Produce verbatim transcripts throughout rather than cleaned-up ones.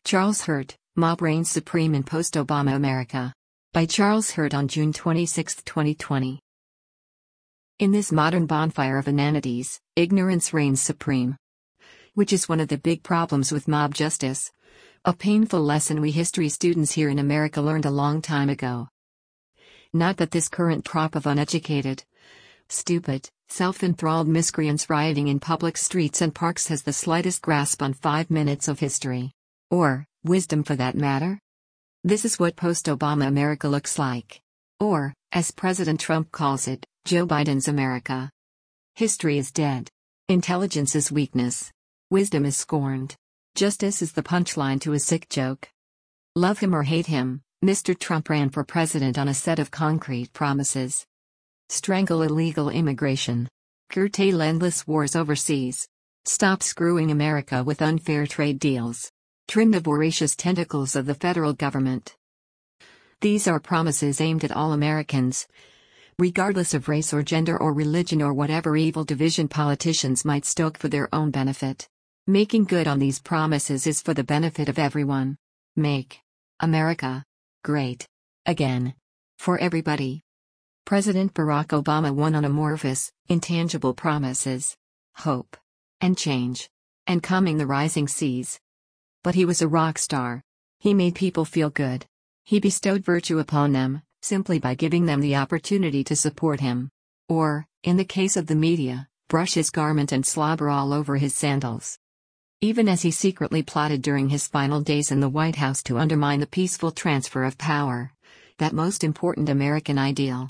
Charles Hurt, Mob Reigns Supreme in Post-Obama America. By Charles Hurt on June twenty-sixth, twenty twenty. In this modern bonfire of inanities, ignorance reigns supreme. Which is one of the big problems with mob justice. A painful lesson we history students here in America learned a long time ago. Not that this current crop of uneducated, stupid, self-enthralled miscreants rioting in public streets and parks has the slightest grasp on five minutes of history. Or, wisdom for that matter. This is what post-Obama America looks like. Or, as President Trump calls it, Joe Biden's America. History is dead. Intelligence is weakness. Wisdom is scorned. Justice is the punchline to a sick joke. Love him or hate him, Mister Trump ran for president on a set of concrete promises. Strangle illegal immigration. Curtail endless wars overseas. Stop screwing America with unfair trade deals. Trim the voracious tentacles of the federal government. These are promises aimed at all Americans, regardless of race or gender or religion or whatever evil division politicians might stoke for their own benefit. Making good on these promises is for the benefit of everyone. Make America great again. For everybody. President Barack Obama won on amorphous, intangible promises. Hope. And change. And calming the rising seas. But he was a rock star. He made people feel good. He bestowed virtue upon them, simply by giving them the opportunity to support him. Or, in the case of the media, brush his garment and slobber all over his sandals. Even as he secretly plotted during his final days in the White House to undermine the peaceful transfer of power, that most important American ideal.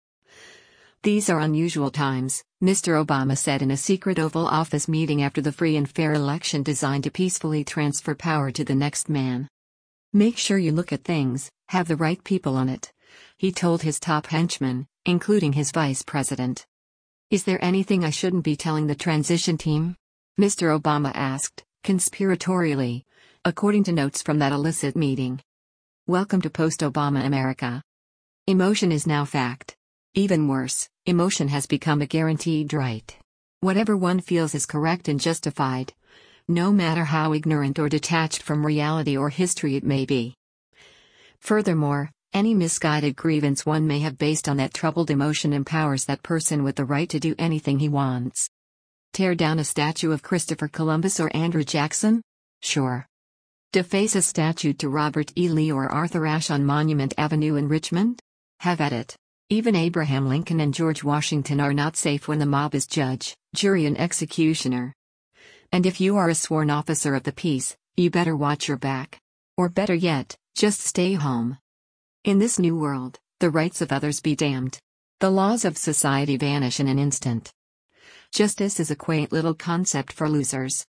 These are unusual times, Mister Obama said in a secret Oval Office meeting after the free and fair election designed to peacefully transfer power to the next man. Make sure you look at things, have the right people on it, he told his top henchmen, including his vice president. Is there anything I shouldn't be telling the transition team? Mister Obama asked, conspiratorially, according to notes from that illicit meeting. Welcome to post-Obama America. Emotion is now fact. Even worse, emotion has become a guaranteed right. Whatever one feels is correct and justified, no matter how ignorant or detached from reality or history it may be. Furthermore, any misguided grievance one may have based on that troubled emotion empowers that person with the right to do anything he wants. Tear down a statue of Christopher Columbus or Andrew Jackson? Sure. Deface a statue to Robert E. Lee or Arthur Ashe on Monument Avenue in Richmond? Have at it. Even Abraham Lincoln and George Washington are not safe when the mob is judge, jury and executioner. And if you are a sworn officer of the peace, you better watch your back. Or better yet, just stay home. In this new world, the rights of others be damned. The laws of society vanish in an instant. Justice is a quaint little concept for losers.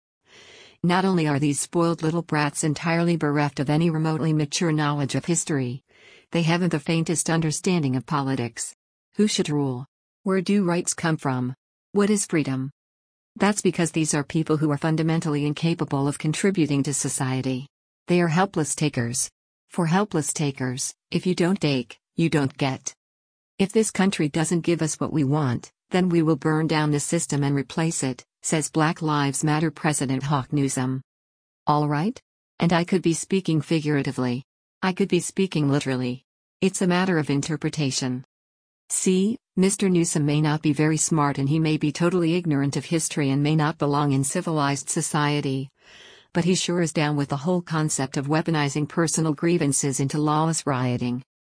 Not only are these spoiled little brats entirely bereft of any remotely mature knowledge of history, they haven't the faintest understanding of politics. Who should rule? Where do rights come from? What is freedom? That's because these are people who are fundamentally incapable of contributing to society. They are helpless takers. For helpless takers, if you don't take, you don't get. If this country doesn't give us what we want, then we will burn down the system and replace it, says Black Lives Matter President Hawk Newsom. All right? And I could be speaking figuratively. I could be speaking literally. It's a matter of interpretation. See, Mister Newsom may not be very smart and he may be totally ignorant of history and may not belong in civilized society. But he sure is down with the whole concept of weaponizing personal grievances into lawless rioting.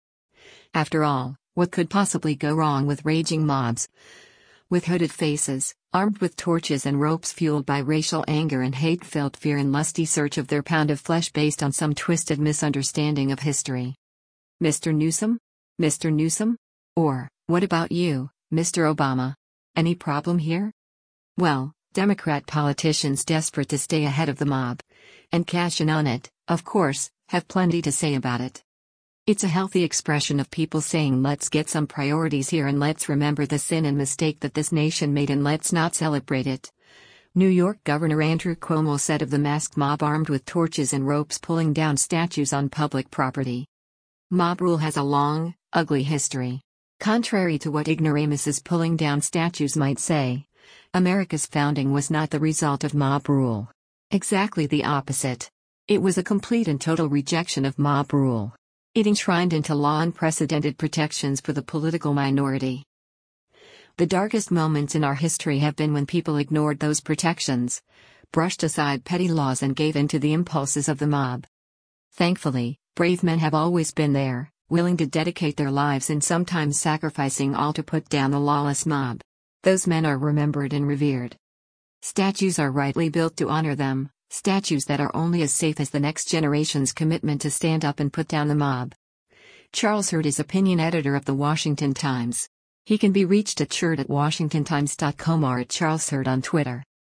After all, what could possibly go wrong with raging mobs? With hooded faces, armed with torches and ropes fueled by racial anger and hate-filled fear in lusty search of their pound of flesh based on some twisted misunderstanding of history. Mister Newsom? Mister Newsom? Or, what about you, Mister Obama? Any problem here? Well, Democrat politicians desperate to stay ahead of the mob and cash in on it, of course, have plenty to say about it. It's a healthy expression of people saying let's get some priorities here and let's remember the sin and mistake that this nation made and let's not celebrate it. New York Governor Andrew Cuomo said of the masked mob armed with torches and ropes pulling down statues on public property. Mob rule has a long, ugly history. Contrary to what ignoramuses pulling down statues might say, America's founding was not the result of mob rule. Exactly the opposite. It was a complete and total rejection of mob rule. It enshrined into law unprecedented protections for the political minority. The darkest moments in our history have been when people ignored those protections, brushed aside petty laws and gave in to the impulses of the mob. Thankfully, brave men have always been there, willing to dedicate their lives and sometimes sacrificing all to put down the lawless mob. Those men are remembered and revered. Statues are rightly built to honor them, statues that are only as safe as the next generation's commitment to stand up and put down the mob. Charles Hurd is opinion editor of the Washington Times. He can be reached at churd at washington times dot com or at charles hurd on Twitter.